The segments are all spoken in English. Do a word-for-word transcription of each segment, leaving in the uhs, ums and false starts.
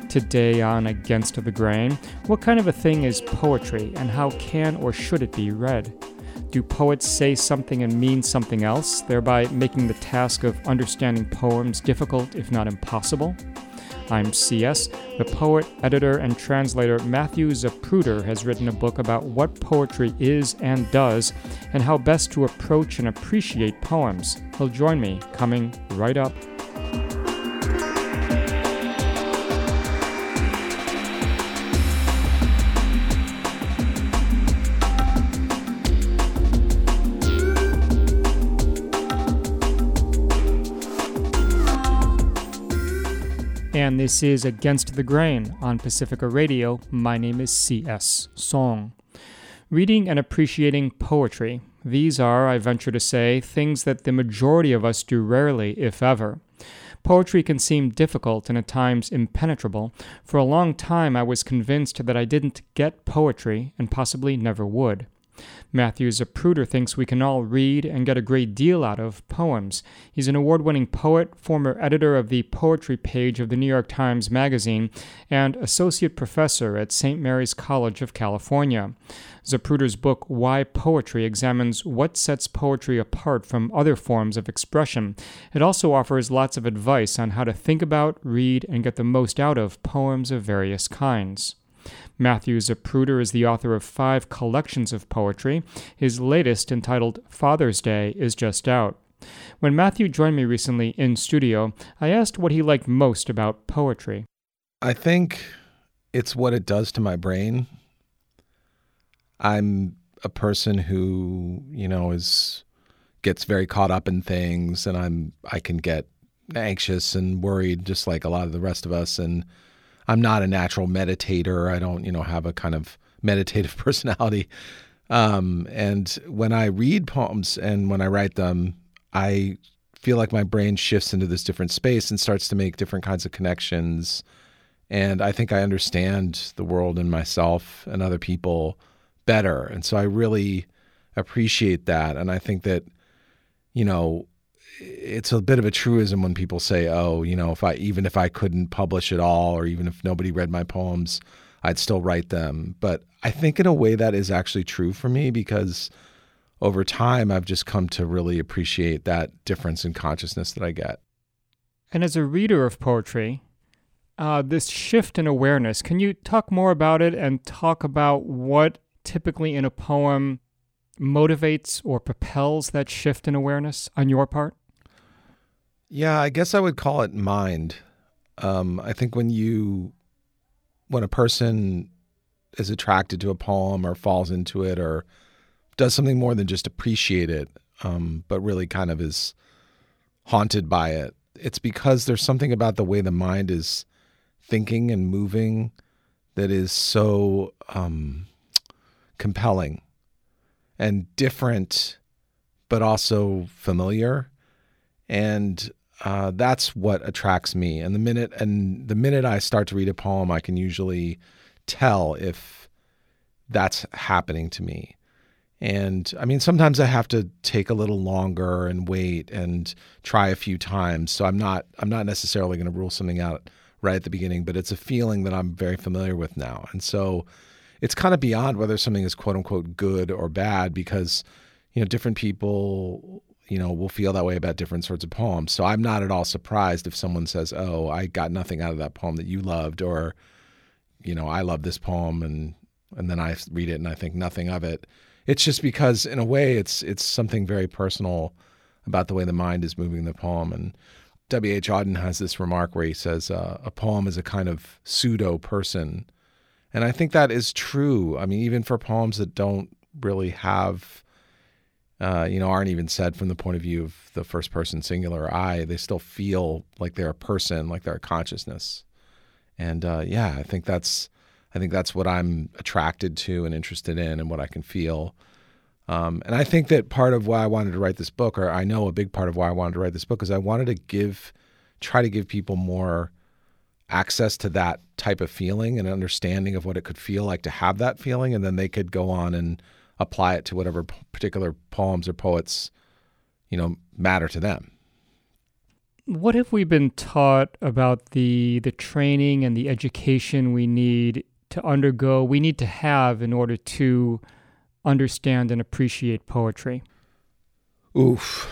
Today on Against the Grain, what kind of a thing is poetry and how can or should it be read? Do poets say something and mean something else, thereby making the task of understanding poems difficult if not impossible? I'm C S. The poet, editor, and translator Matthew Zapruder has written a book about what poetry is and does, and how best to approach and appreciate poems. He'll join me, coming right up. And this is Against the Grain on Pacifica Radio. My name is C S. Song. Reading and appreciating poetry. These are, I venture to say, things that the majority of us do rarely, if ever. Poetry can seem difficult and at times impenetrable. For a long time, I was convinced that I didn't get poetry and possibly never would. Matthew Zapruder thinks we can all read and get a great deal out of poems. He's an award-winning poet, former editor of the poetry page of the New York Times Magazine, and associate professor at Saint Mary's College of California. Zapruder's book, Why Poetry, examines what sets poetry apart from other forms of expression. It also offers lots of advice on how to think about, read, and get the most out of poems of various kinds. Matthew Zapruder is the author of five collections of poetry. His latest, entitled Father's Day, is just out. When Matthew joined me recently in studio, I asked what he liked most about poetry. I think it's what it does to my brain. I'm a person who, you know, is gets very caught up in things, and I'm I can get anxious and worried just like a lot of the rest of us, and I'm not a natural meditator. I don't, you know, have a kind of meditative personality. Um, and when I read poems and when I write them, I feel like my brain shifts into this different space and starts to make different kinds of connections. And I think I understand the world and myself and other people better. And so I really appreciate that. And I think that, you know, it's a bit of a truism when people say, oh, you know, if I, even if I couldn't publish at all, or even if nobody read my poems, I'd still write them. But I think in a way that is actually true for me, because over time, I've just come to really appreciate that difference in consciousness that I get. And as a reader of poetry, uh, this shift in awareness, can you talk more about it and talk about what typically in a poem motivates or propels that shift in awareness on your part? Yeah, I guess I would call it mind. Um, I think when you, when a person is attracted to a poem or falls into it or does something more than just appreciate it, um, but really kind of is haunted by it, it's because there's something about the way the mind is thinking and moving that is so um, compelling and different, but also familiar. And uh, that's what attracts me. And the minute and the minute I start to read a poem, I can usually tell if that's happening to me. And I mean, sometimes I have to take a little longer and wait and try a few times. So I'm not I'm not necessarily going to rule something out right at the beginning, but it's a feeling that I'm very familiar with now. And so it's kind of beyond whether something is quote unquote good or bad, because, you know, different people, you know, will feel that way about different sorts of poems. So I'm not at all surprised if someone says, oh, I got nothing out of that poem that you loved, or, you know, I love this poem, and and then I read it and I think nothing of it. It's just because in a way it's it's something very personal about the way the mind is moving the poem. And W H Auden has this remark where he says, uh, a poem is a kind of pseudo person. And I think that is true. I mean, even for poems that don't really have, uh, you know, aren't even said from the point of view of the first person singular I, they still feel like they're a person, like they're a consciousness. And uh, yeah, I think that's, I think that's what I'm attracted to and interested in, and what I can feel. Um, and I think that part of why I wanted to write this book, or I know a big part of why I wanted to write this book, is I wanted to give, try to give people more access to that type of feeling and understanding of what it could feel like to have that feeling, and then they could go on and apply it to whatever particular poems or poets, you know, matter to them. What have we been taught about the the training and the education we need to undergo, we need to have in order to understand and appreciate poetry? Oof.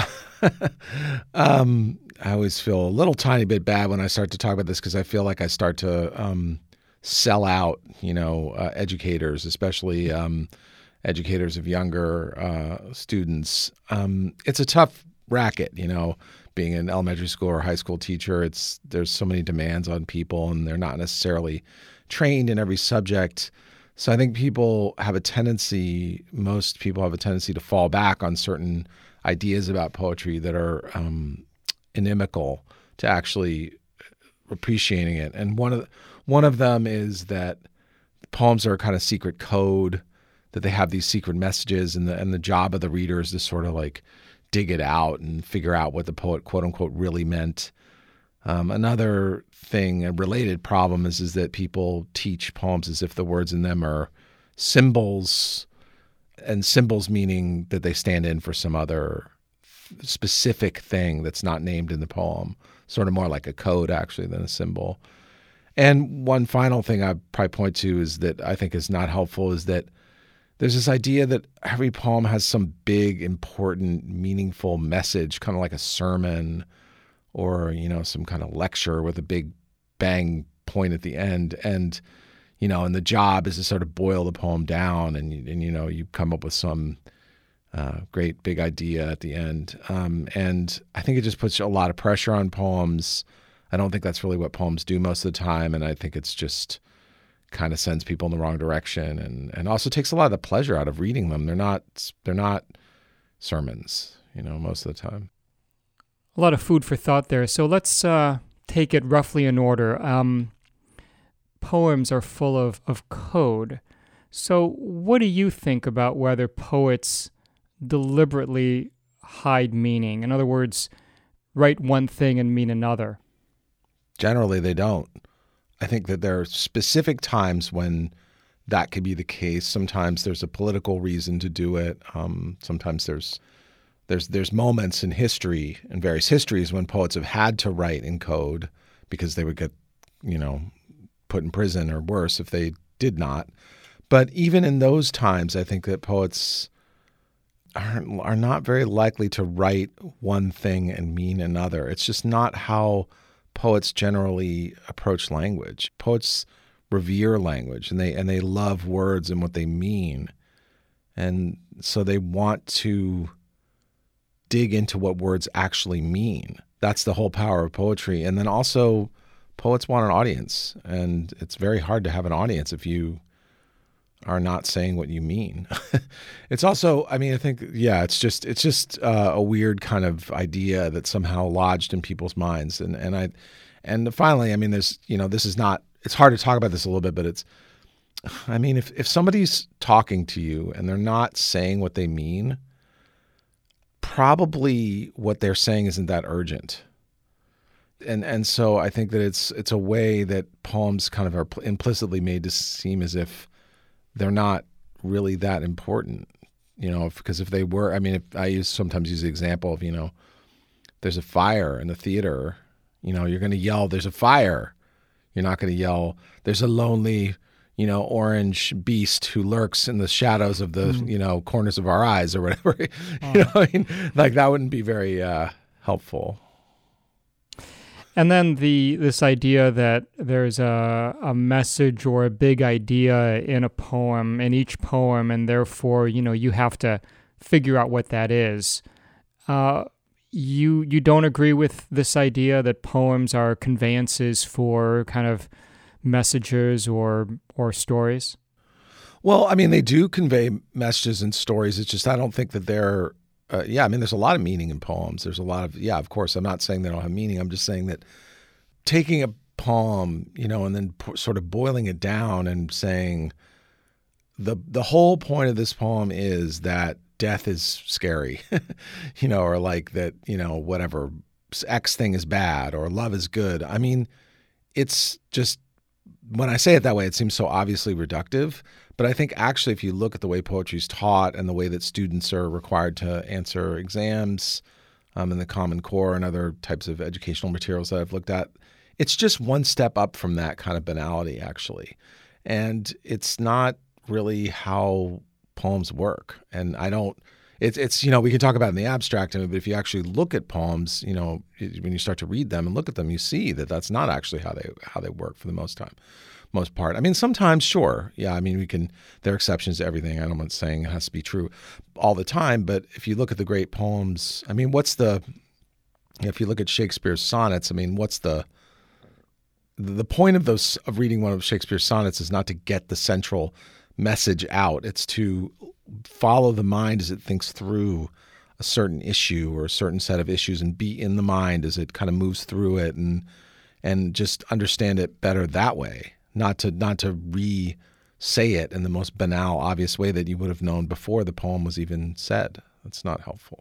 um, I always feel a little tiny bit bad when I start to talk about this because I feel like I start to um, sell out, you know, uh, educators, especially um, educators of younger uh, students. Um, it's a tough racket, you know, being an elementary school or high school teacher. It's there's so many demands on people, and they're not necessarily trained in every subject. So I think people have a tendency, most people have a tendency to fall back on certain ideas about poetry that are um, inimical to actually appreciating it. And one of the, one of them is that poems are a kind of secret code, that they have these secret messages, and the and the job of the reader is to sort of like dig it out and figure out what the poet, quote unquote, really meant. Um, another thing, a related problem is, is that people teach poems as if the words in them are symbols, and symbols meaning that they stand in for some other specific thing that's not named in the poem, sort of more like a code actually than a symbol. And one final thing I'd probably point to is that I think is not helpful is that there's this idea that every poem has some big, important, meaningful message, kind of like a sermon or, you know, some kind of lecture with a big bang point at the end. And, you know, and the job is to sort of boil the poem down and, and you know, you come up with some uh, great big idea at the end. Um, and I think it just puts a lot of pressure on poems. I don't think that's really what poems do most of the time. And I think it's just kind of sends people in the wrong direction, and, and also takes a lot of the pleasure out of reading them. They're not they're not sermons, you know, most of the time. A lot of food for thought there. So let's uh, take it roughly in order. Um, poems are full of, of code. So what do you think about whether poets deliberately hide meaning? In other words, write one thing and mean another. Generally, they don't. I think that there are specific times when that could be the case. Sometimes there's a political reason to do it. Um, sometimes there's there's there's moments in history, in various histories, when poets have had to write in code because they would get, you know, put in prison or worse if they did not. But even in those times, I think that poets are are not very likely to write one thing and mean another. It's just not how poets generally approach language. Poets revere language, and they and they love words and what they mean. And so they want to dig into what words actually mean. That's the whole power of poetry. And then also poets want an audience, and it's very hard to have an audience if you are not saying what you mean. It's also, I mean, I think, yeah, it's just it's just uh, a weird kind of idea that's somehow lodged in people's minds. And and I, and finally, I mean, there's, you know, this is not, it's hard to talk about this a little bit, but it's, I mean, if, if somebody's talking to you and they're not saying what they mean, probably what they're saying isn't that urgent. And and so I think that it's it's a way that poems kind of are implicitly made to seem as if they're not really that important, you know, because if, if they were, I mean, if I use sometimes use the example of, you know, there's a fire in the theater, you know, you're going to yell, there's a fire. You're not going to yell, there's a lonely, you know, orange beast who lurks in the shadows of the, mm. you know, corners of our eyes or whatever. Oh. You know, I mean, like that wouldn't be very uh, helpful. And then the this idea that there's a, a message or a big idea in a poem, in each poem, and therefore, you know, you have to figure out what that is. Uh, you you don't agree with this idea that poems are conveyances for kind of messages or or stories? Well, I mean, they do convey messages and stories. It's just I don't think that they're Uh, yeah, I mean, there's a lot of meaning in poems. There's a lot of, yeah, of course, I'm not saying they don't have meaning. I'm just saying that taking a poem, you know, and then po- sort of boiling it down and saying the the whole point of this poem is that death is scary, you know, or like that, you know, whatever, X thing is bad or love is good. I mean, it's just, when I say it that way, it seems so obviously reductive. But I think actually if you look at the way poetry is taught and the way that students are required to answer exams, um, in the Common Core and other types of educational materials that I've looked at. It's just one step up from that kind of banality, actually. And it's not really how poems work. And I don't, it's, it's you know, we can talk about it in the abstract, but if you actually look at poems, you know, when you start to read them and look at them, you see that that's not actually how they how they work for the most time. Most part. I mean, sometimes, sure. Yeah, I mean, we can, there are exceptions to everything. I'm not saying it has to be true all the time, but if you look at the great poems, I mean, what's the, if you look at Shakespeare's sonnets, I mean, what's the, the point of those, of reading one of Shakespeare's sonnets is not to get the central message out. It's to follow the mind as it thinks through a certain issue or a certain set of issues and be in the mind as it kind of moves through it and, and just understand it better that way. Not to not to re-say it in the most banal, obvious way that you would have known before the poem was even said. That's not helpful.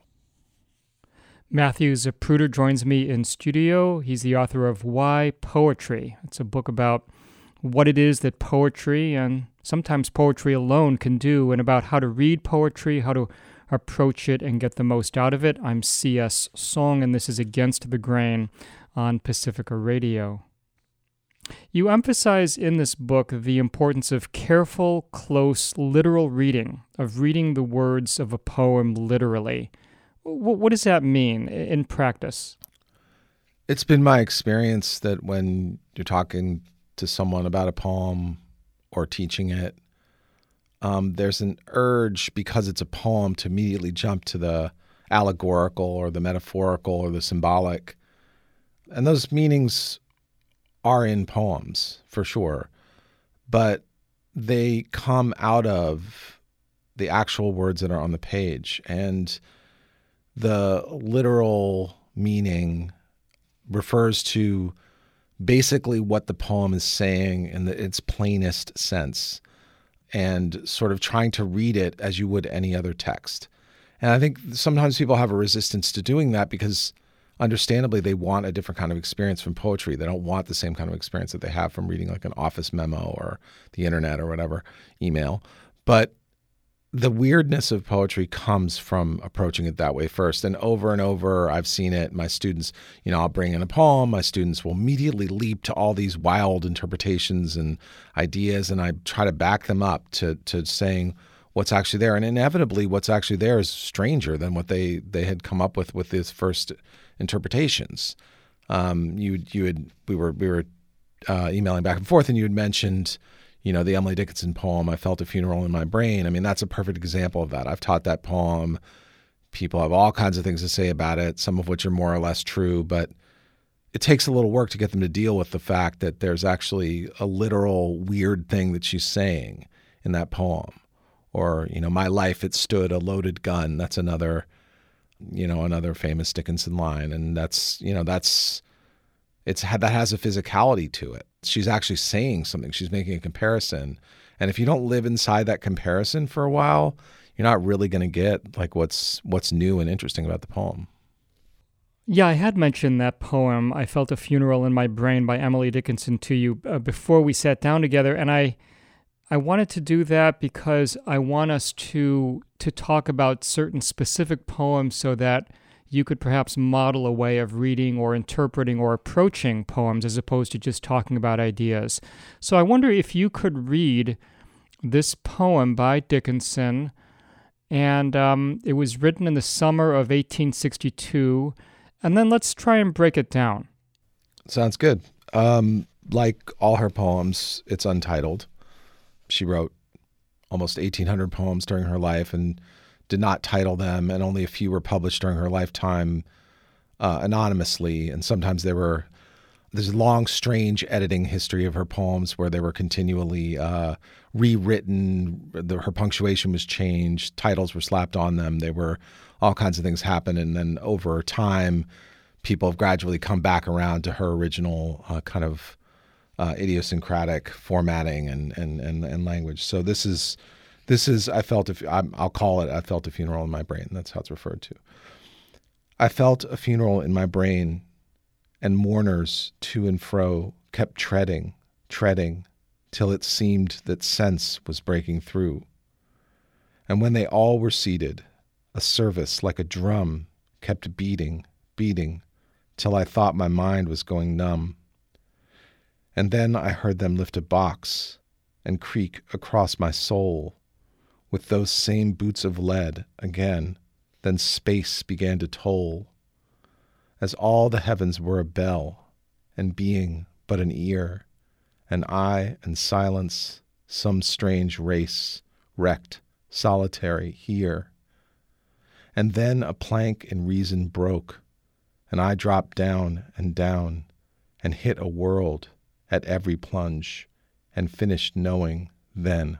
Matthew Zapruder joins me in studio. He's the author of Why Poetry? It's a book about what it is that poetry and sometimes poetry alone can do, and about how to read poetry, how to approach it and get the most out of it. I'm C S. Song, and this is Against the Grain on Pacifica Radio. You emphasize in this book the importance of careful, close, literal reading, of reading the words of a poem literally. What does that mean in practice? It's been my experience that when you're talking to someone about a poem or teaching it, um, there's an urge, because it's a poem, to immediately jump to the allegorical or the metaphorical or the symbolic. And those meanings are in poems, for sure, but they come out of the actual words that are on the page. And the literal meaning refers to basically what the poem is saying in the, its plainest sense, and sort of trying to read it as you would any other text. And I think sometimes people have a resistance to doing that because understandably, they want a different kind of experience from poetry. They don't want the same kind of experience that they have from reading like an office memo or the internet or whatever, email. But the weirdness of poetry comes from approaching it that way first. And over and over, I've seen it. My students, you know, I'll bring in a poem. My students will immediately leap to all these wild interpretations and ideas, and I try to back them up to to saying what's actually there. And inevitably, what's actually there is stranger than what they, they had come up with with these first interpretations. Um, you you had we were we were uh, emailing back and forth, and you had mentioned, you know, the Emily Dickinson poem, I Felt a Funeral in My Brain. I mean, that's a perfect example of that. I've taught that poem. People have all kinds of things to say about it, some of which are more or less true, but it takes a little work to get them to deal with the fact that there's actually a literal weird thing that she's saying in that poem. Or, you know, my life, it stood a loaded gun. That's another, you know, another famous Dickinson line. And that's, you know, that's, it's that has a physicality to it. She's actually saying something. She's making a comparison. And if you don't live inside that comparison for a while, you're not really going to get like what's what's new and interesting about the poem. Yeah, I had mentioned that poem, I Felt a Funeral in My Brain by Emily Dickinson to you uh, before we sat down together. And I I wanted to do that because I want us to to talk about certain specific poems so that you could perhaps model a way of reading or interpreting or approaching poems as opposed to just talking about ideas. So I wonder if you could read this poem by Dickinson, and um, it was written in the summer of eighteen sixty-two, and then let's try and break it down. Sounds good. Um, like all her poems, it's untitled. She wrote almost eighteen hundred poems during her life and did not title them, and only a few were published during her lifetime uh, anonymously. And sometimes they were, there's a long, strange editing history of her poems where they were continually uh, rewritten. The, her punctuation was changed. Titles were slapped on them. They were, all kinds of things happened. And then over time, people have gradually come back around to her original uh, kind of uh, idiosyncratic formatting and, and, and, and language. So this is, This is, I felt, a, I'll call it, I felt a funeral in my brain. That's how it's referred to. I felt a funeral in my brain, and mourners to and fro kept treading, treading, till it seemed that sense was breaking through. And when they all were seated, a service like a drum kept beating, beating, till I thought my mind was going numb. And then I heard them lift a box and creak across my soul with those same boots of lead again. Then space began to toll, as all the heavens were a bell, and being but an ear, and I and silence, some strange race, wrecked, solitary, here. And then a plank in reason broke, and I dropped down and down, and hit a world at every plunge, and finished knowing then.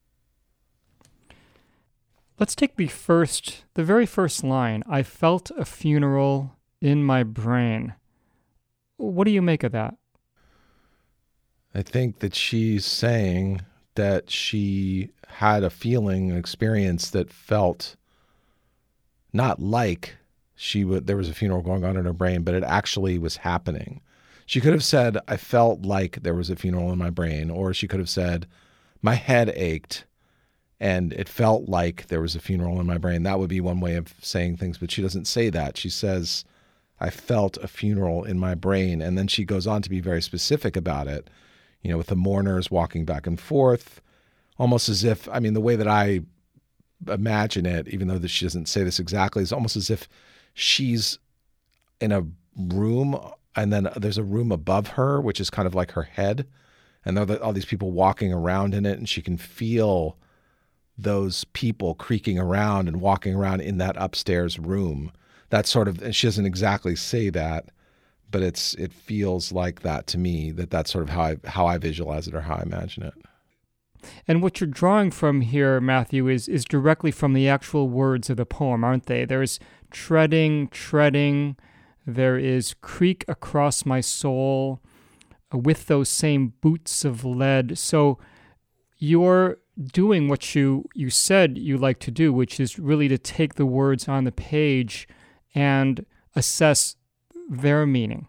Let's take the first, the very first line. I felt a funeral in my brain. What do you make of that? I think that she's saying that she had a feeling, an experience that felt not like she would, there was a funeral going on in her brain, but it actually was happening. She could have said, I felt like there was a funeral in my brain, or she could have said, my head ached and it felt like there was a funeral in my brain. That would be one way of saying things, but she doesn't say that. She says, I felt a funeral in my brain. And then she goes on to be very specific about it, you know, with the mourners walking back and forth, almost as if, I mean, the way that I imagine it, even though she doesn't say this exactly, is almost as if she's in a room and then there's a room above her, which is kind of like her head. And there are all these people walking around in it, and she can feel those people creaking around and walking around in that upstairs room. That sort of, and she doesn't exactly say that, but it's it feels like that to me, that that's sort of how I, how I visualize it or how I imagine it. And what you're drawing from here, Matthew, is is directly from the actual words of the poem, aren't they? There's treading, treading, there is creak across my soul uh, with those same boots of lead. So you're doing what you, you said you like to do, which is really to take the words on the page and assess their meaning.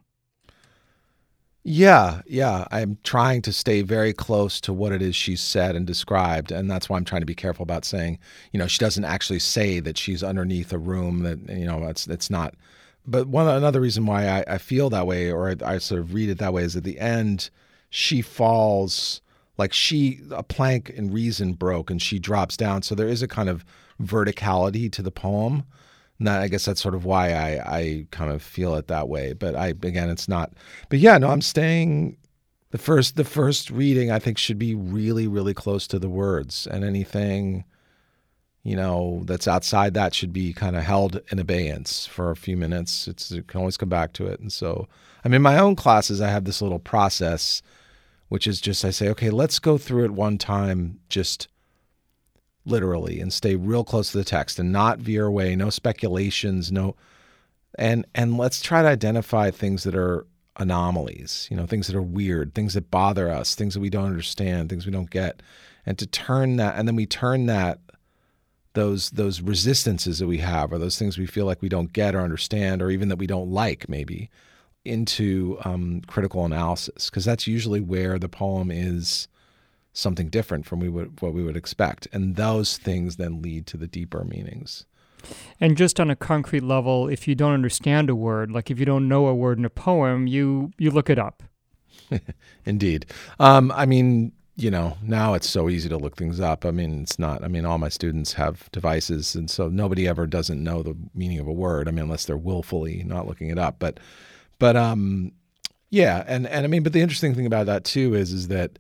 Yeah, yeah. I'm trying to stay very close to what it is she said and described, and that's why I'm trying to be careful about saying, you know, she doesn't actually say that she's underneath a room, that, you know, it's it's not. But one another reason why I, I feel that way, or I, I sort of read it that way, is at the end, she falls, like she, a plank in reason broke, and she drops down. So there is a kind of verticality to the poem. And that, I guess that's sort of why I, I kind of feel it that way. But I, again, it's not. But yeah, no, I'm staying. The first, the first reading, I think, should be really, really close to the words, and anything, you know, that's outside that should be kind of held in abeyance for a few minutes. It's, you can always come back to it. And so, I mean, in my own classes, I have this little process, which is just, I say, okay, let's go through it one time, just literally, and stay real close to the text and not veer away, no speculations, no, and and let's try to identify things that are anomalies, you know, things that are weird, things that bother us, things that we don't understand, things we don't get, and to turn that, and then we turn that, those those resistances that we have, or those things we feel like we don't get or understand, or even that we don't like maybe, into um, critical analysis, because that's usually where the poem is something different from we would, what we would expect. And those things then lead to the deeper meanings. And just on a concrete level, if you don't understand a word, like if you don't know a word in a poem, you, you look it up. Indeed. Um, I mean, you know, now it's so easy to look things up. I mean, it's not, I mean, all my students have devices, and so nobody ever doesn't know the meaning of a word. I mean, unless they're willfully not looking it up. But, but um, yeah. And, and I mean, but the interesting thing about that too is, is that,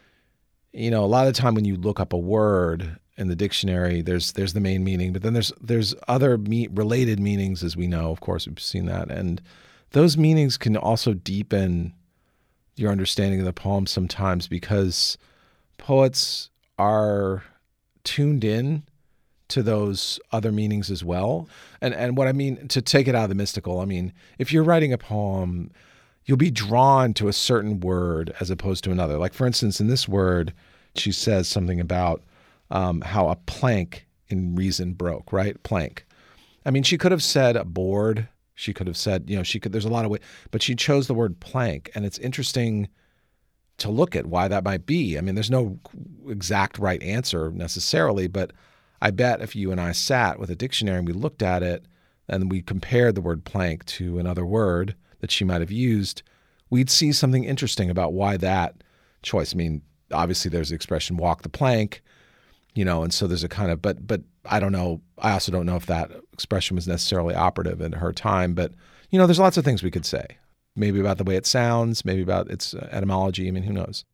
you know, a lot of the time when you look up a word in the dictionary, there's there's the main meaning, but then there's there's other me- related meanings, as we know. Of course, we've seen that, and those meanings can also deepen your understanding of the poem sometimes, because poets are tuned in to those other meanings as well. And and what I mean, to take it out of the mystical, I mean, if you're writing a poem, you'll be drawn to a certain word as opposed to another. Like, for instance, in this word, she says something about um, how a plank in reason broke, right? Plank. I mean, she could have said a board. She could have said, you know, she could, there's a lot of ways, but she chose the word plank. And it's interesting to look at why that might be. I mean, there's no exact right answer necessarily, but I bet if you and I sat with a dictionary and we looked at it, and we compared the word plank to another word that she might have used, we'd see something interesting about why that choice. I mean, obviously there's the expression walk the plank, you know, and so there's a kind of, but, but I don't know, I also don't know if that expression was necessarily operative in her time, but, you know, there's lots of things we could say. Maybe about the way it sounds, maybe about its etymology. I mean, who knows?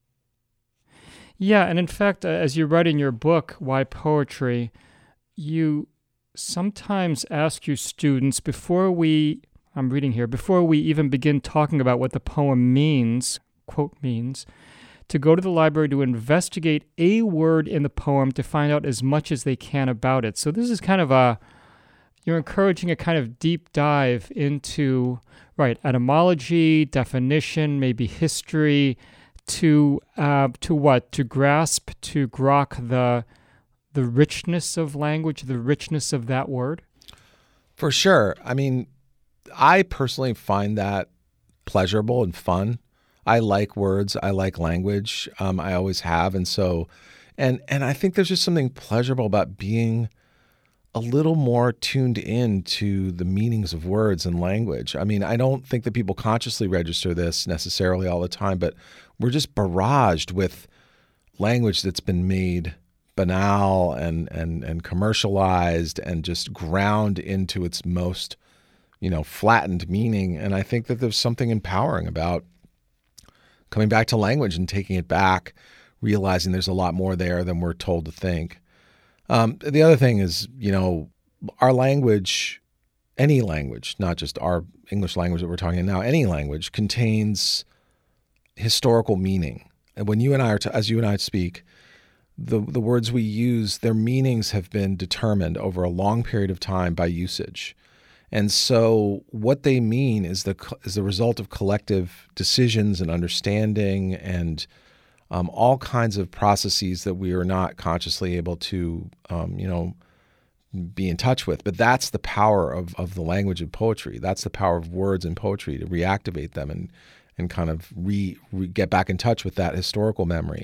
Yeah, and in fact, uh, as you write in your book, Why Poetry, you sometimes ask your students before we, I'm reading here, before we even begin talking about what the poem means, quote means, to go to the library to investigate a word in the poem to find out as much as they can about it. So this is kind of a, you're encouraging a kind of deep dive into, right, etymology, definition, maybe history, to uh, to what? To grasp, to grok the the richness of language, the richness of that word? For sure. I mean, I personally find that pleasurable and fun. I like words. I like language. Um, I always have. And so, and and I think there's just something pleasurable about being a little more tuned in to the meanings of words and language. I mean, I don't think that people consciously register this necessarily all the time, but we're just barraged with language that's been made banal and and and commercialized and just ground into its most, you know, flattened meaning. And I think that there's something empowering about coming back to language and taking it back, realizing there's a lot more there than we're told to think. Um, the other thing is, you know, our language, any language, not just our English language that we're talking now, any language contains historical meaning. And when you and I are, t- as you and I speak, the the words we use, their meanings have been determined over a long period of time by usage. And so what they mean is the is the result of collective decisions and understanding and Um, all kinds of processes that we are not consciously able to, um, you know, be in touch with. But that's the power of, of the language of poetry. That's the power of words and poetry, to reactivate them and and kind of re, re get back in touch with that historical memory.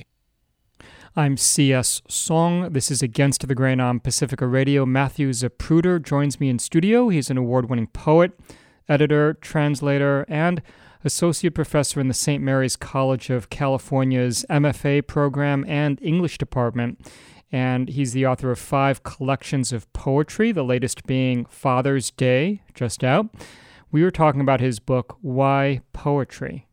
I'm C S. Song. This is Against the Grain on Pacifica Radio. Matthew Zapruder joins me in studio. He's an award-winning poet, editor, translator, and associate professor in the Saint Mary's College of California's M F A program and English department. And he's the author of five collections of poetry, the latest being Father's Day, just out. We were talking about his book, Why Poetry?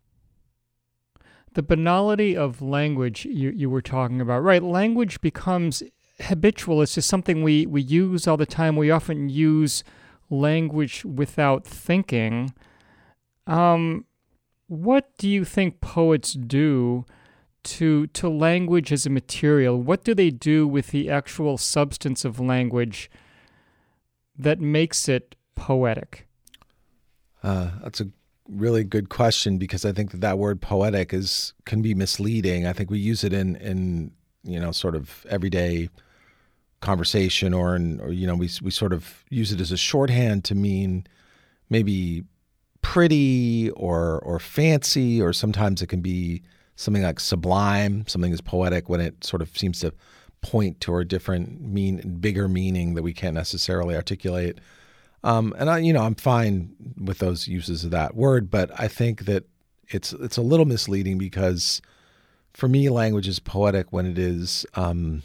The banality of language you, you were talking about, right? Language becomes habitual. It's just something we, we use all the time. We often use language without thinking. Um... What do you think poets do to to language as a material? What do they do with the actual substance of language that makes it poetic? Uh, that's a really good question, because I think that that word poetic is can be misleading. I think we use it in in you know sort of everyday conversation, or in or you know we we sort of use it as a shorthand to mean maybe pretty or or fancy, or sometimes it can be something like sublime. Something is poetic when it sort of seems to point to a different mean, bigger meaning that we can't necessarily articulate. Um, and I, you know, I'm fine with those uses of that word, but I think that it's it's a little misleading, because for me, language is poetic when it is um,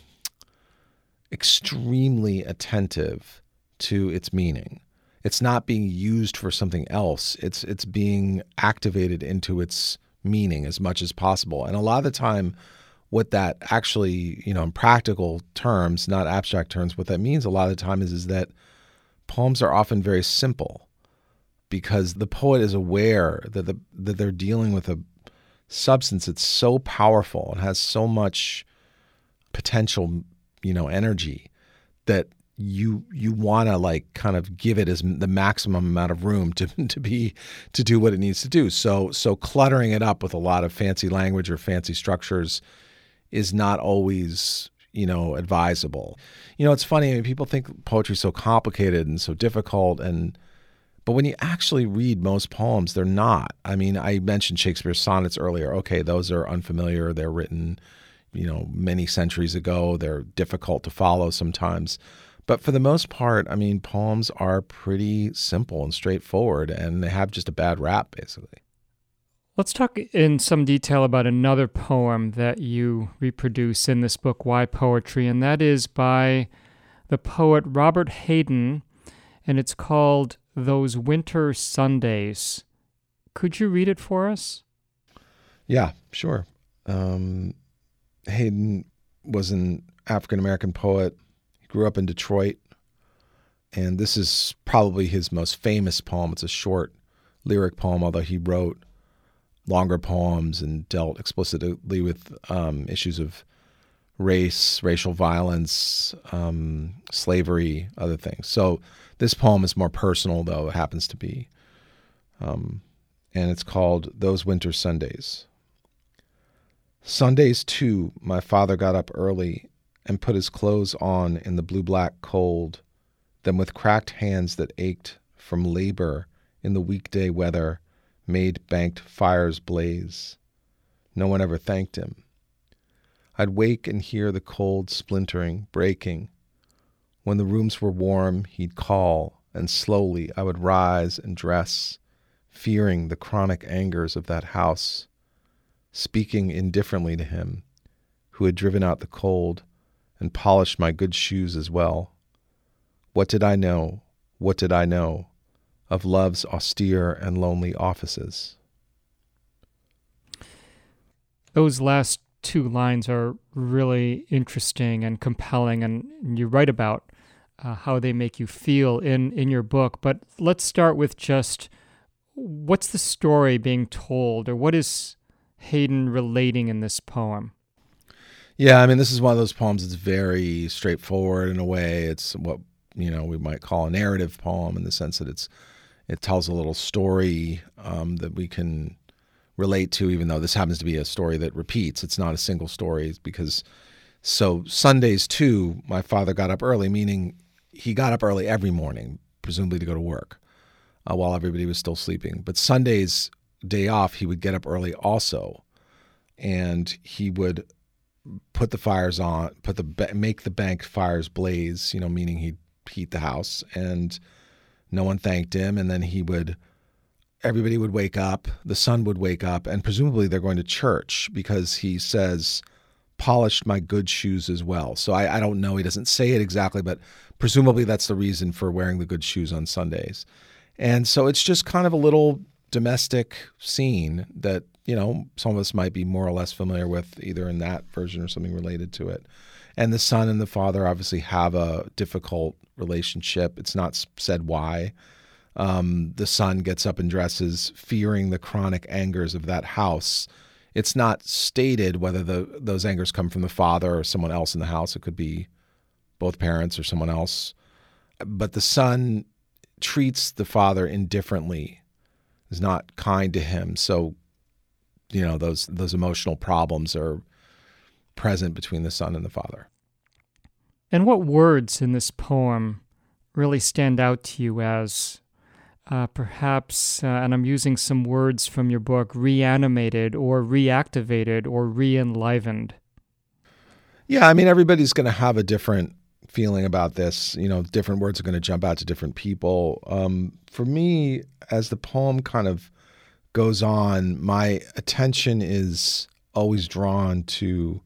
extremely attentive to its meaning. It's not being used for something else. It's it's being activated into its meaning as much as possible. And a lot of the time, what that actually, you know, in practical terms, not abstract terms, what that means a lot of the time is, is that poems are often very simple, because the poet is aware that the that they're dealing with a substance that's so powerful and has so much potential, you know, energy, that you you want to like kind of give it as the maximum amount of room to to be to do what it needs to do. So so cluttering it up with a lot of fancy language or fancy structures is not always, you know, advisable. You know, it's funny. I mean, people think poetry is so complicated and so difficult, and but when you actually read most poems, they're not. I mean, I mentioned Shakespeare's sonnets earlier. Okay, those are unfamiliar. They're written, you know, many centuries ago. They're difficult to follow sometimes. But for the most part, I mean, poems are pretty simple and straightforward, and they have just a bad rap, basically. Let's talk in some detail about another poem that you reproduce in this book, Why Poetry, and that is by the poet Robert Hayden, and it's called Those Winter Sundays. Could you read it for us? Yeah, sure. Um, Hayden was an African-American poet. He grew up in Detroit, and this is probably his most famous poem. It's a short lyric poem, although he wrote longer poems and dealt explicitly with um, issues of race, racial violence, um, slavery, other things. So this poem is more personal, though it happens to be. Um, and it's called Those Winter Sundays. Sundays, too, my father got up early and put his clothes on in the blue-black cold, then with cracked hands that ached from labor in the weekday weather, made banked fires blaze. No one ever thanked him. I'd wake and hear the cold splintering, breaking. When the rooms were warm, he'd call, and slowly I would rise and dress, fearing the chronic angers of that house, speaking indifferently to him, who had driven out the cold and polished my good shoes as well. What did I know? What did I know of love's austere and lonely offices? Those last two lines are really interesting and compelling, and you write about uh, how they make you feel in, in your book. But let's start with just what's the story being told, or what is Hayden relating in this poem? Yeah, I mean, this is one of those poems that's very straightforward in a way. It's what, you know, we might call a narrative poem in the sense that it's It tells a little story um, that we can relate to, even though this happens to be a story that repeats. It's not a single story because, so Sundays too, my father got up early, meaning he got up early every morning, presumably to go to work uh, while everybody was still sleeping. But Sundays, day off, he would get up early also, and he would put the fires on, put the make the bank fires blaze, you know, meaning he'd heat the house, and no one thanked him, and then he would, everybody would wake up, the sun would wake up, and presumably they're going to church because he says, polished my good shoes as well. So I, I don't know, he doesn't say it exactly, but presumably that's the reason for wearing the good shoes on Sundays. And so it's just kind of a little domestic scene that, you know, some of us might be more or less familiar with, either in that version or something related to it. And the son and the father obviously have a difficult relationship. It's not said why. Um, the son gets up and dresses, fearing the chronic angers of that house. It's not stated whether the those angers come from the father or someone else in the house. It could be both parents or someone else. But the son treats the father indifferently, is not kind to him. So, you know, those those emotional problems are present between the son and the father. And what words in this poem really stand out to you as uh, perhaps, uh, and I'm using some words from your book, reanimated or reactivated or re-enlivened? Yeah, I mean, everybody's going to have a different feeling about this. You know, different words are going to jump out to different people. Um, for me, as the poem kind of goes on, my attention is always drawn to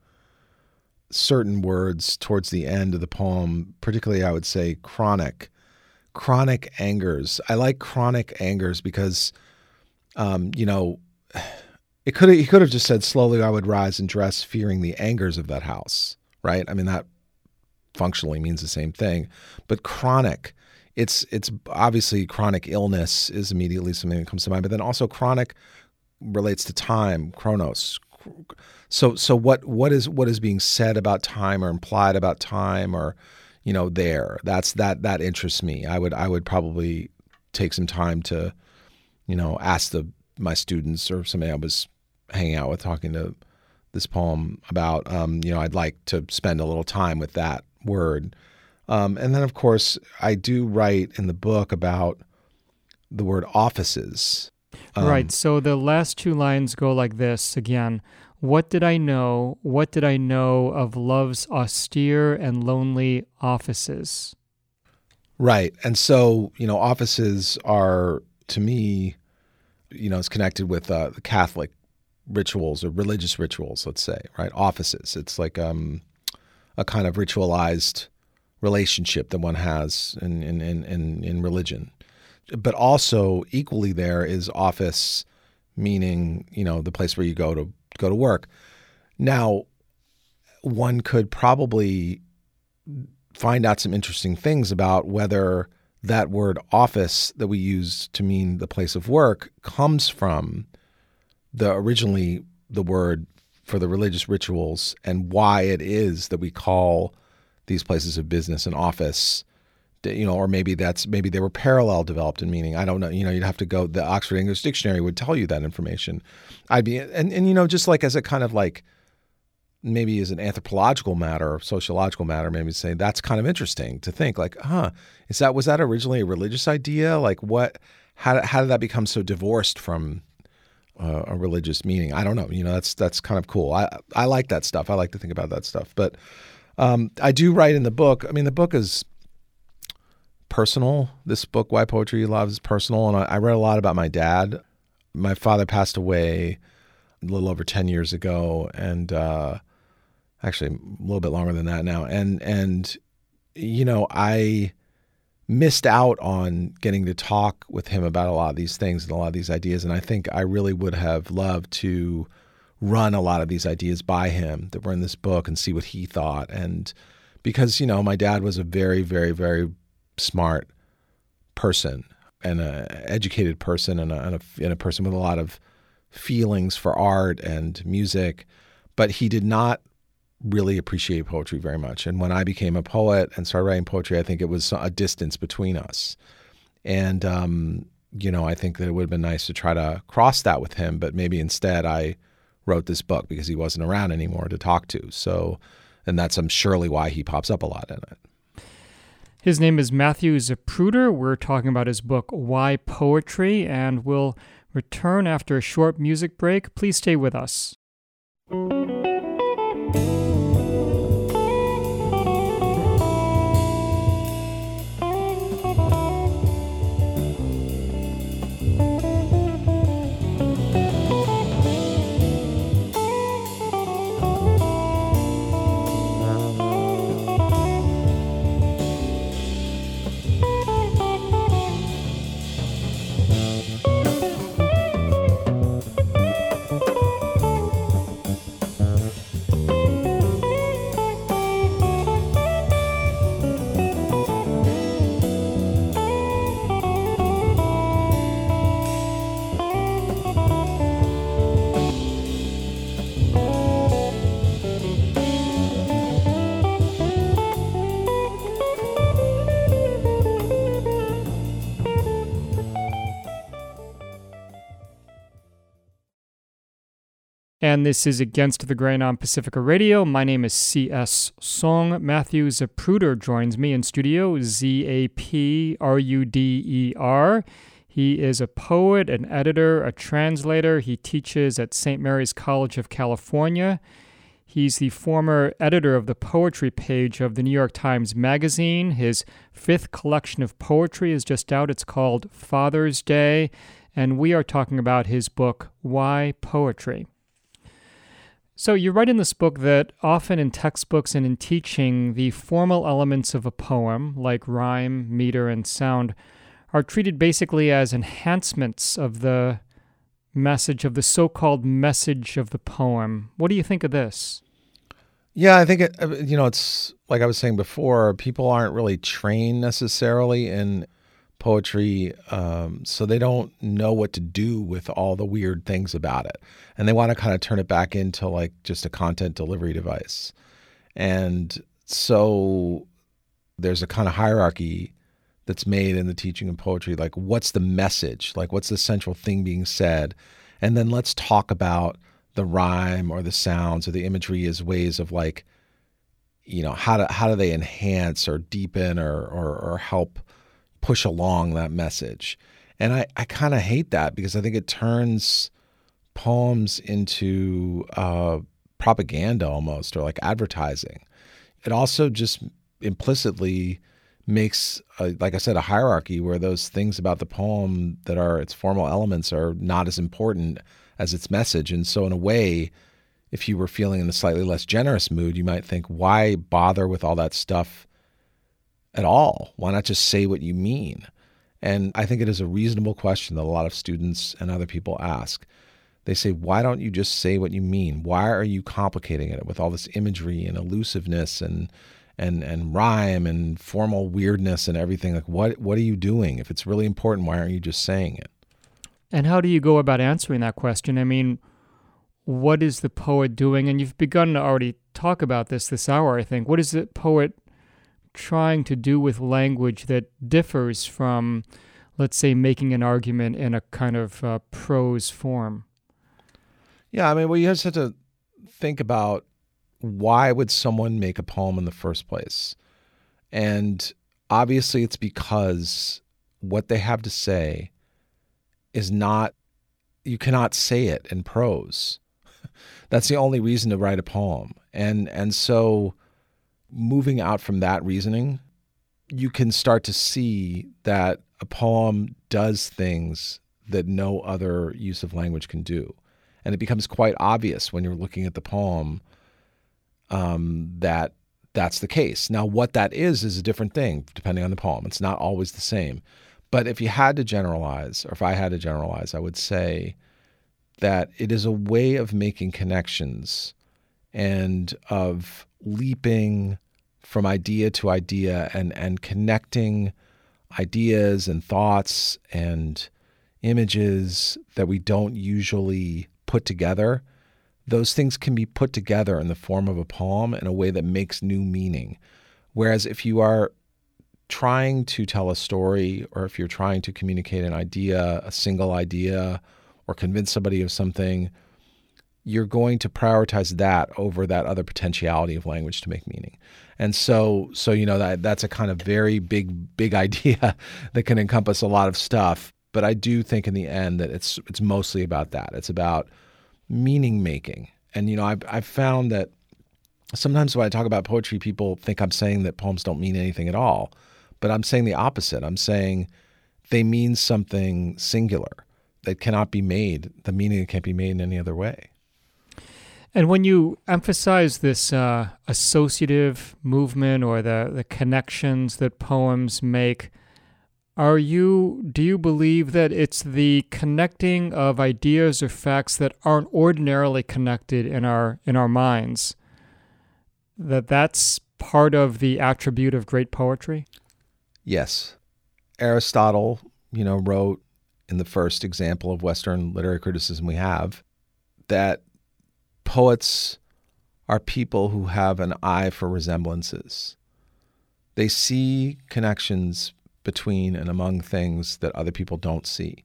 certain words towards the end of the poem, particularly I would say chronic, chronic angers. I like chronic angers because, um, you know, it could he could have just said slowly I would rise and dress, fearing the angers of that house, right? I mean, that functionally means the same thing, but chronic, it's it's obviously chronic illness is immediately something that comes to mind, but then also chronic relates to time, chronos. So so what what is what is being said about time or implied about time, or, you know, there. That's that that interests me. I would I would probably take some time to, you know, ask the my students or somebody I was hanging out with talking to this poem about, um, you know, I'd like to spend a little time with that word. Um, and then, of course, I do write in the book about the word offices. Um, right. So the last two lines go like this again. What did I know? What did I know of love's austere and lonely offices? Right. And so, you know, offices are, to me, you know, it's connected with uh, the Catholic rituals or religious rituals, let's say, right? Offices. It's like um, a kind of ritualized relationship that one has in, in, in, in, in religion. But also equally there is office, meaning, you know, the place where you go to go to work. Now, one could probably find out some interesting things about whether that word office that we use to mean the place of work comes from the originally the word for the religious rituals, and why it is that we call these places of business an office. You know, or maybe that's maybe they were parallel developed in meaning. I don't know. You know, you'd have to go. The Oxford English Dictionary would tell you that information. I'd be and and you know, just like as a kind of like maybe as an anthropological matter or sociological matter, maybe say that's kind of interesting to think like, huh, is that was that originally a religious idea? Like what? How how did that become so divorced from uh, a religious meaning? I don't know. You know, that's that's kind of cool. I I like that stuff. I like to think about that stuff. But um, I do write in the book. I mean, the book is personal. This book, Why Poetry Loves, is personal. And I, I read a lot about my dad. My father passed away a little over ten years ago, and uh, actually a little bit longer than that now. And, and you know, I missed out on getting to talk with him about a lot of these things and a lot of these ideas. And I think I really would have loved to run a lot of these ideas by him that were in this book and see what he thought. And because, you know, my dad was a very, very, very smart person and an educated person and a, and, a, and a person with a lot of feelings for art and music, but he did not really appreciate poetry very much. And when I became a poet and started writing poetry, I think it was a distance between us. And, um, you know, I think that it would have been nice to try to cross that with him, but maybe instead I wrote this book because he wasn't around anymore to talk to. So, and that's um, surely why he pops up a lot in it. His name is Matthew Zapruder. We're talking about his book, Why Poetry, and we'll return after a short music break. Please stay with us. And this is Against the Grain on Pacifica Radio. My name is C S. Song. Matthew Zapruder joins me in studio, Z A P R U D E R. He is a poet, an editor, a translator. He teaches at Saint Mary's College of California. He's the former editor of the poetry page of the New York Times Magazine. His fifth collection of poetry is just out. It's called Father's Day. And we are talking about his book, Why Poetry? So you write in this book that often in textbooks and in teaching, the formal elements of a poem, like rhyme, meter, and sound, are treated basically as enhancements of the message, of the so-called message of the poem. What do you think of this? Yeah, I think, it, you know, it's like I was saying before, people aren't really trained necessarily in poetry, um, so they don't know what to do with all the weird things about it. And they want to kind of turn it back into like just a content delivery device. And so there's a kind of hierarchy that's made in the teaching of poetry, like what's the message? Like what's the central thing being said? And then let's talk about the rhyme or the sounds or the imagery as ways of like, you know, how do, how do they enhance or deepen or, or, or help push along that message. And I, I kind of hate that because I think it turns poems into uh, propaganda almost, or like advertising. It also just implicitly makes, a, like I said, a hierarchy where those things about the poem that are its formal elements are not as important as its message. And so in a way, if you were feeling in a slightly less generous mood, you might think, why bother with all that stuff at all? Why not just say what you mean? And I think it is a reasonable question that a lot of students and other people ask. They say, why don't you just say what you mean? Why are you complicating it with all this imagery and elusiveness and and and rhyme and formal weirdness and everything? Like, what what are you doing? If it's really important, why aren't you just saying it? And how do you go about answering that question? I mean, what is the poet doing? And you've begun to already talk about this this hour, I think. What is the poet trying to do with language that differs from, let's say, making an argument in a kind of uh, prose form? Yeah, I mean, well, you just have to think about, why would someone make a poem in the first place? And obviously it's because what they have to say is not, you cannot say it in prose. That's the only reason to write a poem. And and so moving out from that reasoning, you can start to see that a poem does things that no other use of language can do. And it becomes quite obvious when you're looking at the poem um, that that's the case. Now, what that is is a different thing depending on the poem. It's not always the same. But if you had to generalize, or if I had to generalize, I would say that it is a way of making connections and of leaping from idea to idea and, and connecting ideas and thoughts and images that we don't usually put together. Those things can be put together in the form of a poem in a way that makes new meaning. Whereas if you are trying to tell a story, or if you're trying to communicate an idea, a single idea, or convince somebody of something, you're going to prioritize that over that other potentiality of language to make meaning. And so, so you know, that that's a kind of very big, big idea that can encompass a lot of stuff. But I do think in the end that it's it's mostly about that. It's about meaning making. And, you know, I've, I've found that sometimes when I talk about poetry, people think I'm saying that poems don't mean anything at all. But I'm saying the opposite. I'm saying they mean something singular that cannot be made, the meaning that can't be made in any other way. And when you emphasize this uh, associative movement or the, the connections that poems make, are you, do you believe that it's the connecting of ideas or facts that aren't ordinarily connected in our in our minds, that that's part of the attribute of great poetry? Yes. Aristotle, you know, wrote in the first example of Western literary criticism we have that poets are people who have an eye for resemblances. They see connections between and among things that other people don't see.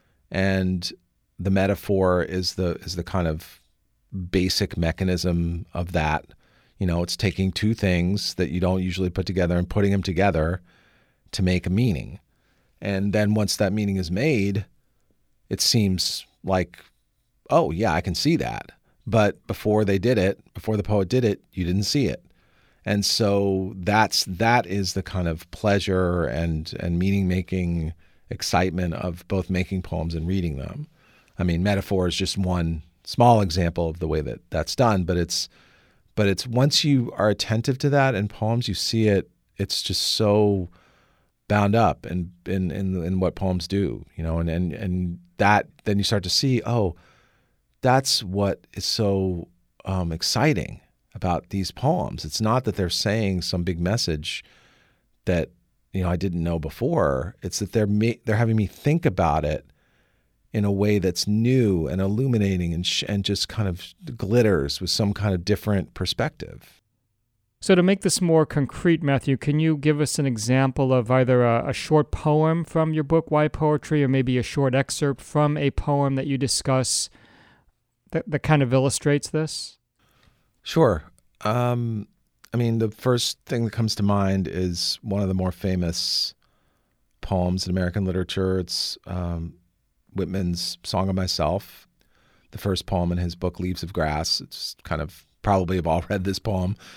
And the metaphor is the is the kind of basic mechanism of that. You know, it's taking two things that you don't usually put together and putting them together to make a meaning. And then once that meaning is made, it seems like, oh, yeah, I can see that. But before they did it, before the poet did it, you didn't see it. And so that's that is the kind of pleasure and and meaning-making excitement of both making poems and reading them. I mean, metaphor is just one small example of the way that that's done, but it's but it's once you are attentive to that in poems, you see it. It's just so bound up in in in, in what poems do, you know, and and and that then you start to see, oh, that's what is so um, exciting about these poems. It's not that they're saying some big message that, you know, I didn't know before. It's that they're ma- they're having me think about it in a way that's new and illuminating and sh- and just kind of glitters with some kind of different perspective. So to make this more concrete, Matthew, can you give us an example of either a, a short poem from your book, Why Poetry, or maybe a short excerpt from a poem that you discuss that, that kind of illustrates this? Sure. Um, I mean, the first thing that comes to mind is one of the more famous poems in American literature. It's um, Whitman's Song of Myself, the first poem in his book, Leaves of Grass. It's kind of, probably have all read this poem.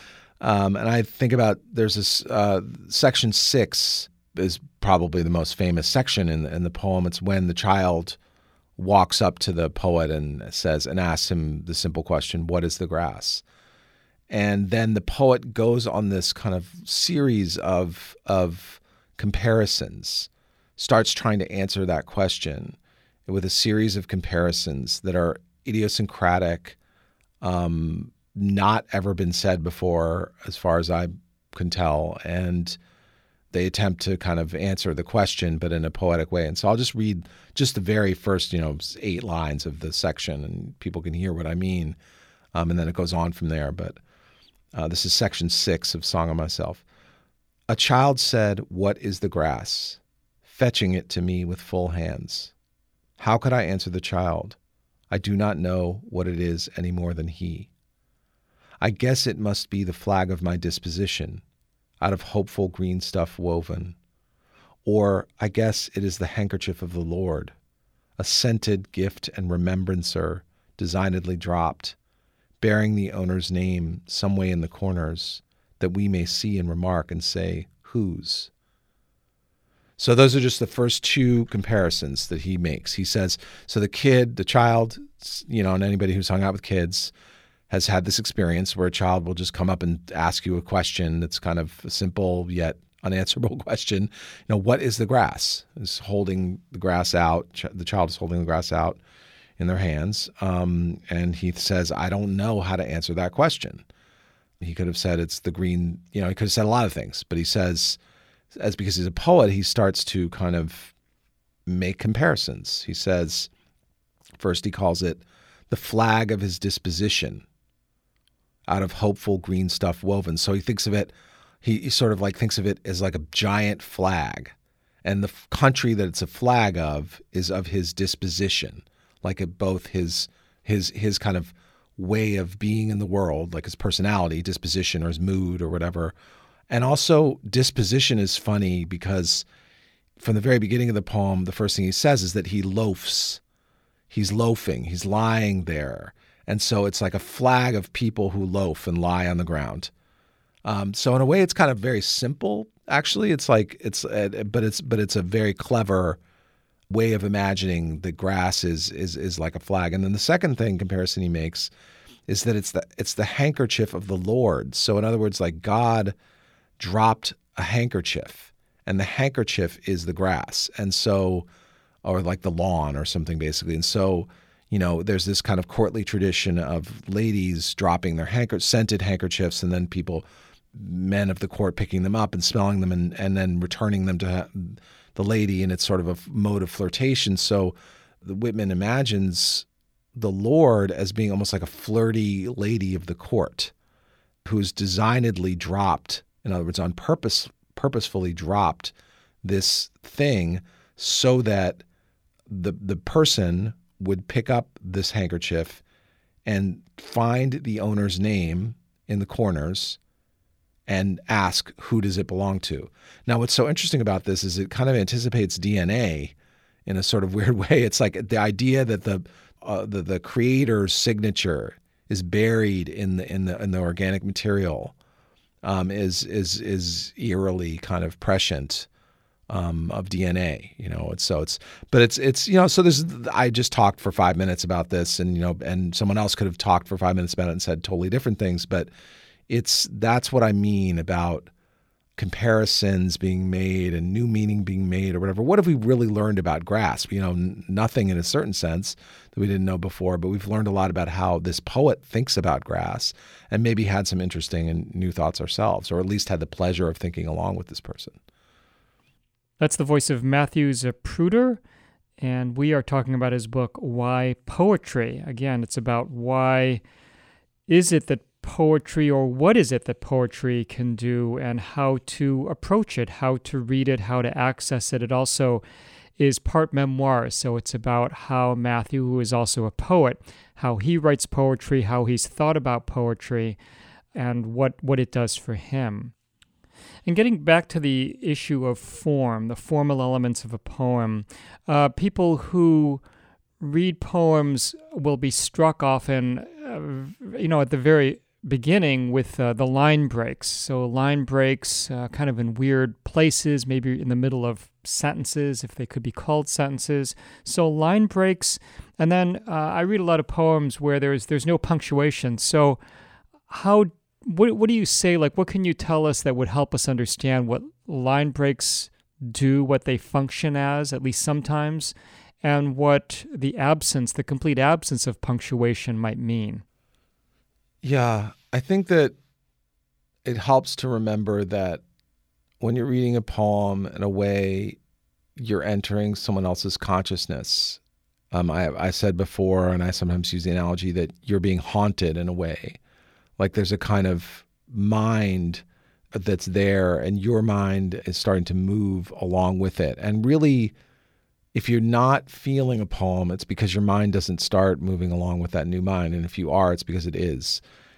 Um, and I think about there's this uh, section six is probably the most famous section in the, in the poem. It's when the child walks up to the poet and says and asks him the simple question, "What is the grass?" And then the poet goes on this kind of series of of comparisons, starts trying to answer that question with a series of comparisons that are idiosyncratic, um, not ever been said before, as far as I can tell, and they attempt to kind of answer the question, but in a poetic way. And so I'll just read just the very first, you know, eight lines of the section, and people can hear what I mean, um, and then it goes on from there. But uh, this is section six of Song of Myself. A child said, "What is the grass?" fetching it to me with full hands. How could I answer the child? I do not know what it is any more than he. I guess it must be the flag of my disposition, out of hopeful green stuff woven. Or I guess it is the handkerchief of the Lord, a scented gift and remembrancer designedly dropped, bearing the owner's name some way in the corners, that we may see and remark and say, whose? So those are just the first two comparisons that he makes. He says, so the kid, the child, you know, and anybody who's hung out with kids has had this experience where a child will just come up and ask you a question that's kind of a simple yet unanswerable question. You know, what is the grass? Is holding the grass out. The child is holding the grass out in their hands. Um, and he says, I don't know how to answer that question. He could have said it's the green, you know, he could have said a lot of things, but he says, as because he's a poet, he starts to kind of make comparisons. He says, first he calls it the flag of his disposition, out of hopeful green stuff woven. So he thinks of it, he, he sort of like thinks of it as like a giant flag. And the f- country that it's a flag of is of his disposition, like a, both his his his kind of way of being in the world, like his personality, disposition, or his mood or whatever. And also disposition is funny because from the very beginning of the poem, the first thing he says is that he loafs. He's loafing. He's lying there. And so it's like a flag of people who loaf and lie on the ground. Um, so in a way, it's kind of very simple. Actually, it's like it's, uh, but it's but it's a very clever way of imagining the grass is is is like a flag. And then the second thing comparison he makes is that it's the it's the handkerchief of the Lord. So in other words, like God dropped a handkerchief, and the handkerchief is the grass, and so, or like the lawn or something basically. And so, you know, there's this kind of courtly tradition of ladies dropping their handker- scented handkerchiefs, and then people, men of the court, picking them up and smelling them, and, and then returning them to the lady, and it's sort of a mode of flirtation. So the Whitman imagines the Lord as being almost like a flirty lady of the court who's designedly dropped, in other words, on purpose, purposefully dropped this thing so that the the person would pick up this handkerchief and find the owner's name in the corners and ask, who does it belong to? Now, what's so interesting about this is it kind of anticipates D N A in a sort of weird way. It's like the idea that the uh, the, the creator's signature is buried in the in the in the organic material um, is is is eerily kind of prescient um, of D N A. You know, it's so it's but it's it's you know so there's I just talked for five minutes about this, and you know, and someone else could have talked for five minutes about it and said totally different things, but it's that's what I mean about comparisons being made and new meaning being made or whatever. What have we really learned about grass? You know, n- nothing in a certain sense that we didn't know before, but we've learned a lot about how this poet thinks about grass and maybe had some interesting and new thoughts ourselves, or at least had the pleasure of thinking along with this person. That's the voice of Matthew Zapruder, and we are talking about his book, Why Poetry? Again, it's about why is it that poetry, or what is it that poetry can do, and how to approach it, how to read it, how to access it. It also is part memoir, so it's about how Matthew, who is also a poet, how he writes poetry, how he's thought about poetry, and what, what it does for him. And getting back to the issue of form, the formal elements of a poem, uh, people who read poems will be struck often, uh, you know, at the very beginning with uh, the line breaks. So line breaks uh, kind of in weird places, maybe in the middle of sentences, if they could be called sentences. So line breaks, and then uh, I read a lot of poems where there's there's no punctuation. So how what what do you say? Like, what can you tell us that would help us understand what line breaks do, what they function as, at least sometimes, and what the absence, the complete absence of punctuation might mean? Yeah, I think that it helps to remember that when you're reading a poem, in a way, you're entering someone else's consciousness. Um, I, I said before, and I sometimes use the analogy that you're being haunted in a way. Like there's a kind of mind that's there, and your mind is starting to move along with it. And really, if you're not feeling a poem, it's because your mind doesn't start moving along with that new mind. And if you are, it's because it is.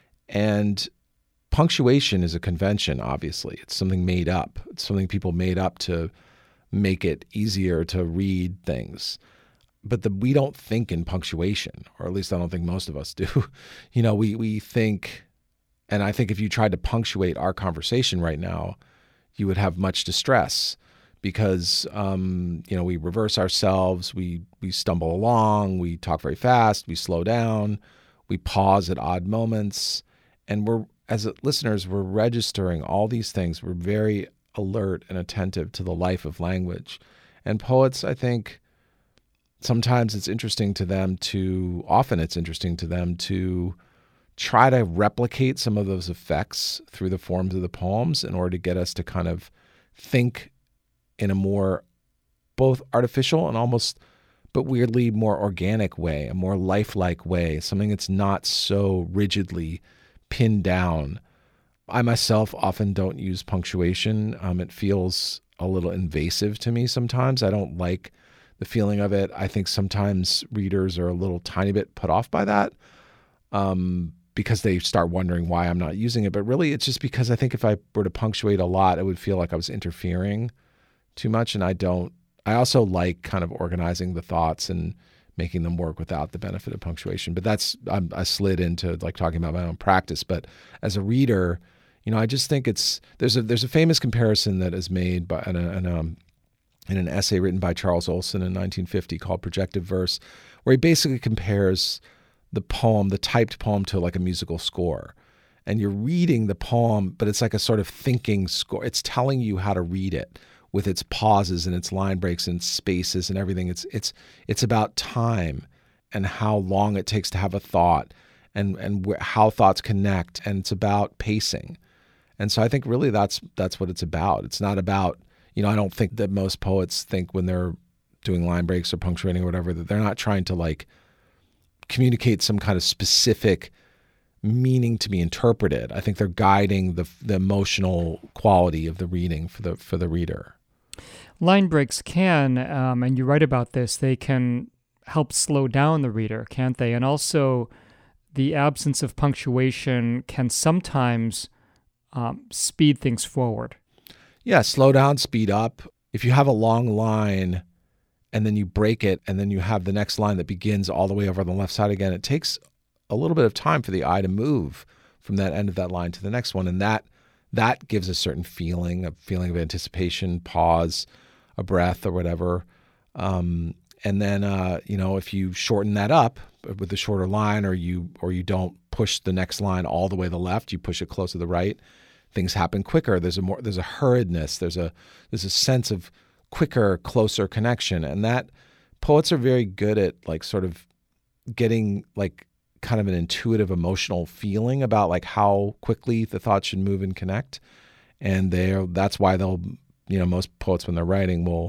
And punctuation is a convention, obviously. It's something made up. It's something people made up to make it easier to read things. But the, we don't think in punctuation, or at least I don't think most of us do. You know, we we think, and I think if you tried to punctuate our conversation right now, you would have much distress. Because um, you know, we reverse ourselves, we we stumble along, we talk very fast, we slow down, we pause at odd moments, and we're as listeners we're registering all these things. We're very alert and attentive to the life of language. And poets, I think, sometimes it's interesting to them to often it's interesting to them to try to replicate some of those effects through the forms of the poems in order to get us to kind of think in a more both artificial and almost, but weirdly more organic way, a more lifelike way, something that's not so rigidly pinned down. I myself often don't use punctuation. Um, it feels a little invasive to me sometimes. I don't like the feeling of it. I think sometimes readers are a little tiny bit put off by that um, because they start wondering why I'm not using it. But really, it's just because I think if I were to punctuate a lot, it would feel like I was interfering too much, and I don't. I also like kind of organizing the thoughts and making them work without the benefit of punctuation. But that's I'm, I slid into like talking about my own practice. But as a reader, you know, I just think it's there's a there's a famous comparison that is made by in, a, in, a, in an essay written by Charles Olson in nineteen fifty called Projective Verse, where he basically compares the poem, the typed poem, to like a musical score. And you're reading the poem, but it's like a sort of thinking score. It's telling you how to read it, with its pauses and its line breaks and spaces and everything. It's it's it's about time and how long it takes to have a thought and and wh- how thoughts connect, and it's about pacing. And so I think really that's that's what it's about. It's not about, you know, I don't think that most poets think when they're doing line breaks or punctuating or whatever that they're not trying to like communicate some kind of specific meaning to be interpreted. I think they're guiding the the emotional quality of the reading for the for the reader. Line breaks can, um, and you write about this, they can help slow down the reader, can't they? And also, the absence of punctuation can sometimes um, speed things forward. Yeah, slow down, speed up. If you have a long line and then you break it and then you have the next line that begins all the way over on the left side again, it takes a little bit of time for the eye to move from that end of that line to the next one. And that that gives a certain feeling, a feeling of anticipation, pause, a breath or whatever. Um, and then, uh, you know, if you shorten that up with the shorter line, or you or you don't push the next line all the way to the left, you push it close to the right, things happen quicker. There's a more there's a hurriedness. There's a there's a sense of quicker, closer connection. And that poets are very good at like sort of getting like kind of an intuitive emotional feeling about like how quickly the thoughts should move and connect. And they're that's why they'll, you know, most poets when they're writing will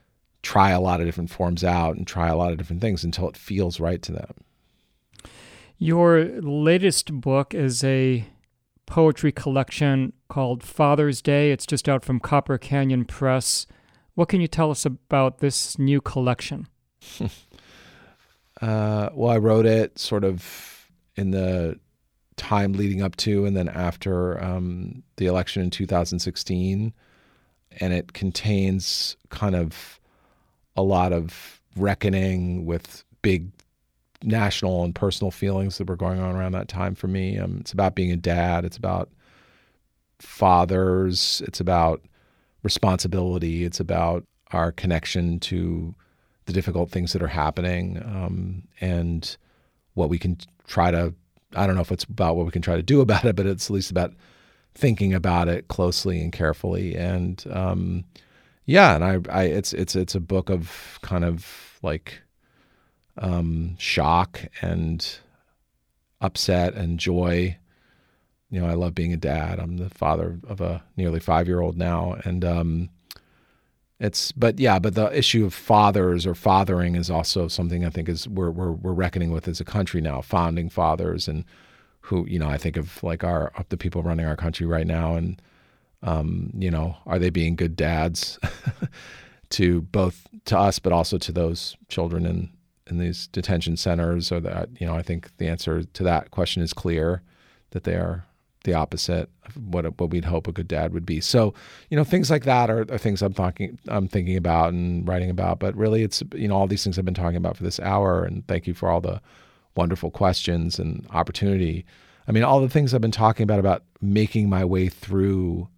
try a lot of different forms out and try a lot of different things until it feels right to them. Your latest book is a poetry collection called Father's Day. It's just out from Copper Canyon Press. What can you tell us about this new collection? uh, well, I wrote it sort of in the time leading up to and then after um, the election in two thousand sixteen. And it contains kind of a lot of reckoning with big national and personal feelings that were going on around that time for me. Um, it's about being a dad. It's about fathers. It's about responsibility. It's about our connection to the difficult things that are happening, um, and what we can try to, I don't know if it's about what we can try to do about it, but it's at least about thinking about it closely and carefully. And um, yeah, and I, I, it's, it's, it's a book of kind of like um, shock and upset and joy. You know, I love being a dad. I'm the father of a nearly five-year-old now. And um, it's, but yeah, but the issue of fathers or fathering is also something I think is we're, we're, we're reckoning with as a country now, founding fathers, and who, you know, I think of like our, the people running our country right now, and, um, you know, are they being good dads to both, to us, but also to those children in, in these detention centers? Or that, you know, I think the answer to that question is clear, that they are the opposite of what what we'd hope a good dad would be. So, you know, things like that are, are things I'm talking, I'm thinking about and writing about. But really, it's, you know, all these things I've been talking about for this hour. And thank you for all the wonderful questions and opportunity. I mean, all the things I've been talking about about making my way through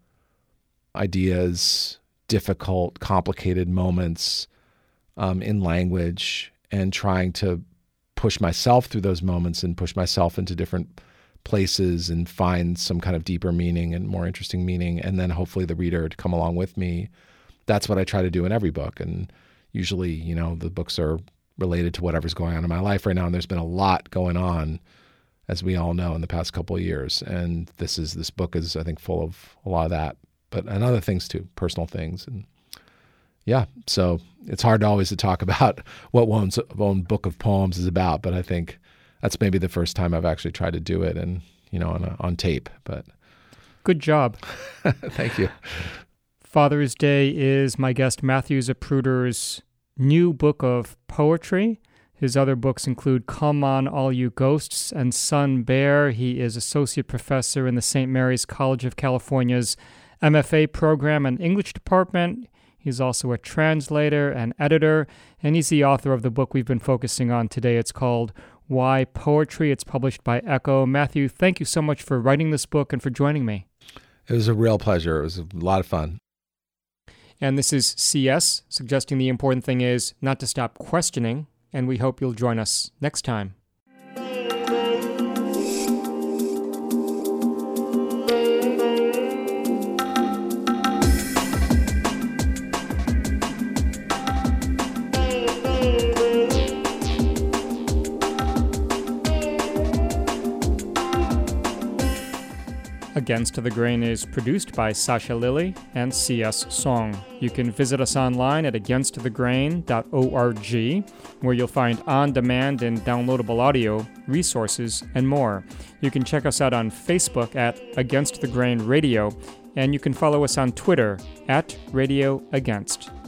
ideas, difficult, complicated moments um, in language, and trying to push myself through those moments and push myself into different places and find some kind of deeper meaning and more interesting meaning, and then hopefully the reader to come along with me. That's what I try to do in every book. And usually, you know, the books are related to whatever's going on in my life right now, and there's been a lot going on, as we all know, in the past couple of years. And this is this book is, I think, full of a lot of that, but and other things too, personal things. And yeah, so it's hard to always to talk about what one's own book of poems is about, but I think that's maybe the first time I've actually tried to do it, and, you know, on a, on tape. But good job. Thank you. Father's Day is my guest Matthew Zapruder's new book of poetry. His other books include Come On All You Ghosts and Sun Bear. He is associate professor in the Saint Mary's College of California's M F A program and English department. He's also a translator and editor, and he's the author of the book we've been focusing on today. It's called Why Poetry? It's published by Echo. Matthew, thank you so much for writing this book and for joining me. It was a real pleasure. It was a lot of fun. And this is C S, suggesting the important thing is not to stop questioning, and we hope you'll join us next time. Against the Grain is produced by Sasha Lilly and C S Song. You can visit us online at against the grain dot org, where you'll find on-demand and downloadable audio, resources, and more. You can check us out on Facebook at Against the Grain Radio, and you can follow us on Twitter at Radio Against.